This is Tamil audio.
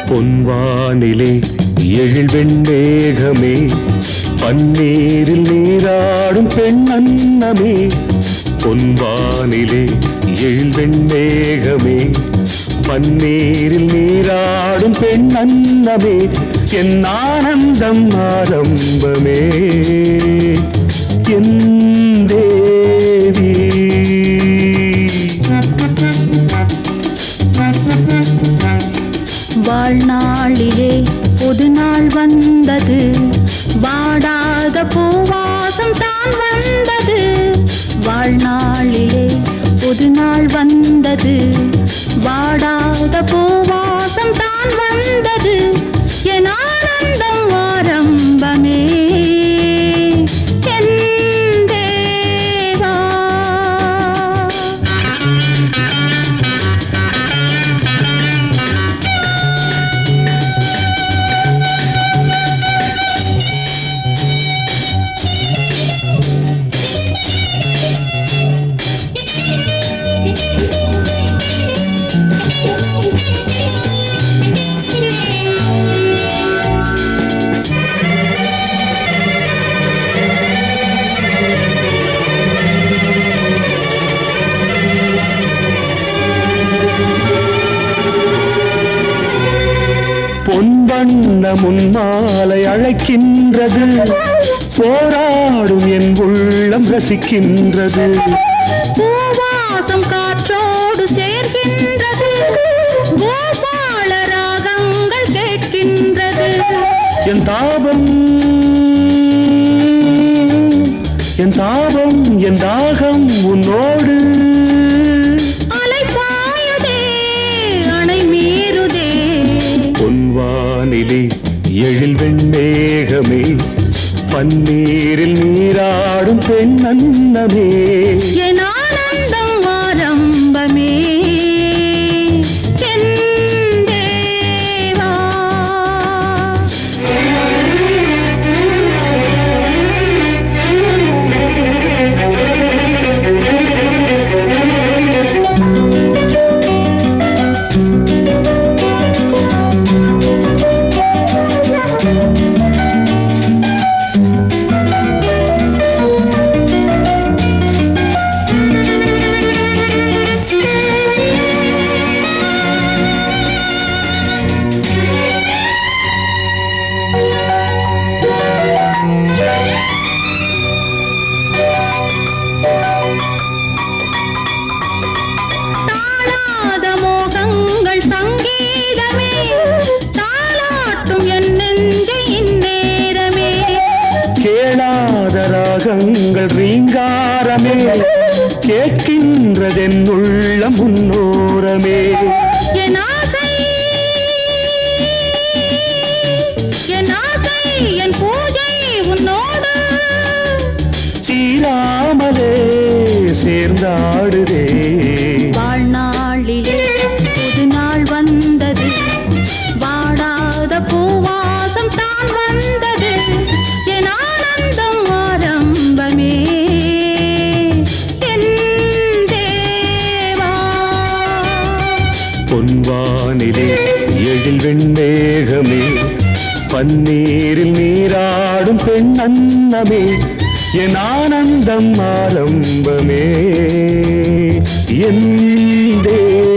பொன்வானிலே எழில் வெண்மேகமே, பன்னீரில் நீராடும் பெண் அன்னமே. பொன்வானிலே எழில் வெண்மேகமே, பன்னீரில் நீராடும் பெண் அன்னமே. என் ஆனந்தம் ஆரம்பமே என் தேவி. வாழ்நாளிலே புது நாள் வந்தது, வாடாத பூவாசம் தான் வந்தது. வாழ்நாளிலே புது நாள் வந்தது, வாடாத பூவாசம் தான் வந்தது. என் ஆனந்தம் ஆரம்பமே என் தேவா. பொன்வண்ண முன்மாலை அழைக்கின்றது, போராடும் என் உள்ளம் ரசிக்கின்றது. பூவாசம் காற்றோடு சேர்கின்றது, கோபால ராகங்கள் கேட்கின்றது. என் தாபம் என் தாபம் என் தாகம் உன்னோடு. அலைப்பாயுதே அணை மீறுதே. பொன்வானிலே எழில் வெண்மேகமே, பன்னீரில் நீராடும் பெண் அன்னமே. என் ஆனந்தம் ஆரம்பமே என் தேவா. தாளாத மோகங்கள் சங்கீதமே, தாளாட்டும் என் நெஞ்சை இந்நேரமே. கேளாத ராகங்கள் ரீங்காரமே, கேட்கின்றதென் உள்ளம் முன்னோரமே. என் ஆசை என் ஆசை என் பூஜை உன்னோடு. தீராமலே சேர்ந்தாடுதே. வாழ்நாளிலே புது நாள் வந்தது, வாடாத பூவாசம் தான் வந்தது. என் ஆனந்தம் ஆரம்பமே என் தேவா. பொன்வானிலே எழில் வெண்மேகமே, பன்னீரில் நீராடும் பெண் அன்னமே. என் ஆனந்தம் ஆரம்பமே என் தேவா.